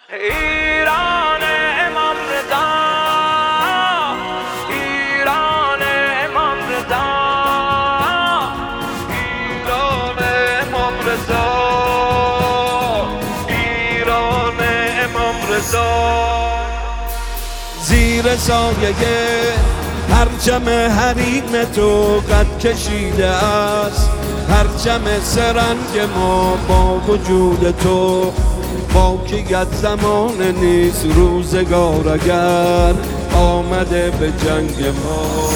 ایران امام رضا، ایران امام رضا، ایران امام رضا، ایران امام رضا. زیر سایه پرچم حریم تو قد کشیده است پرچم سرنگ ما با وجود تو. باقیت زمان نیست روزگار اگر آمده به جنگ ما.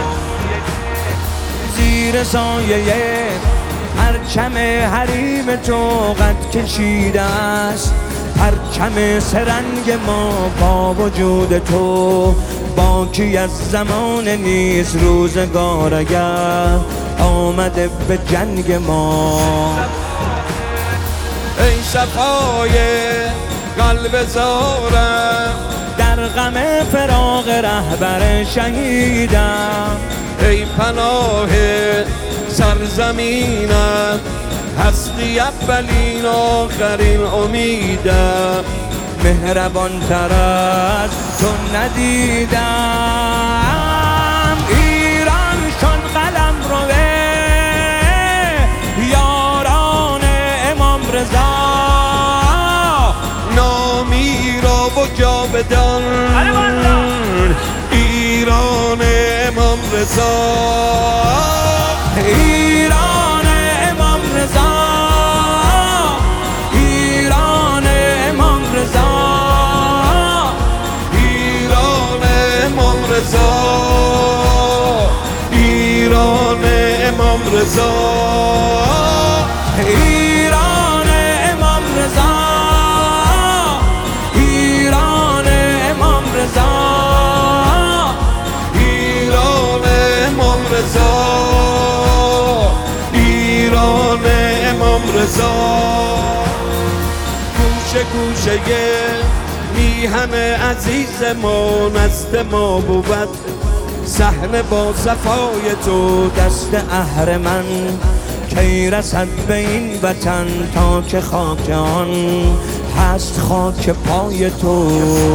زیر سایه پرچم حریم تو قد کشیده است پرچم سرنگ ما با وجود تو. باقی از زمان نیست روزگار اگر آمده به جنگ ما. ای صفای قلب زارم در غم فراق رهبر شهیدم. ای پناه سرزمینم هستی اولین آخرین امیدم. مهربان تر از تو ندیدم. ایران چون قلم روه یاران امام رضا، نامی را و جاودان ایران امام رضا. ایران امام رضا، ایران امام رضا، ایران امام رضا، ایران امام رضا، ایران امام رضا، ایران امام رضا، ایران امام رضا، ایران امام رضا. گوشه گوشه میهن عزیز ما نزد ما بود صحنه با صفای تو. دست اهرمن کی رسد به این وطن تا که خاک آن هست خاک پای تو.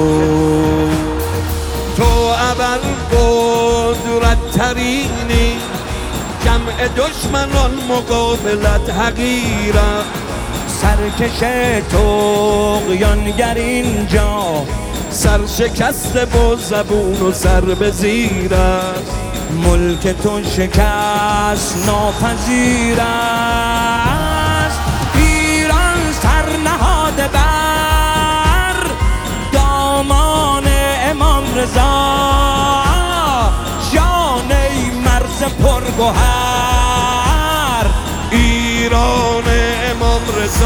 تو ابر قدرت ترینی جمع دشمنان مقابلت حقیرم. سرکش طغیانگر اینجا سرشکسته با زبون و سر به زیر است. ملک تو شکست ناپذیر است. ایران سر نهاده بر دامان امام رضا، جان ای مرز پرگوهر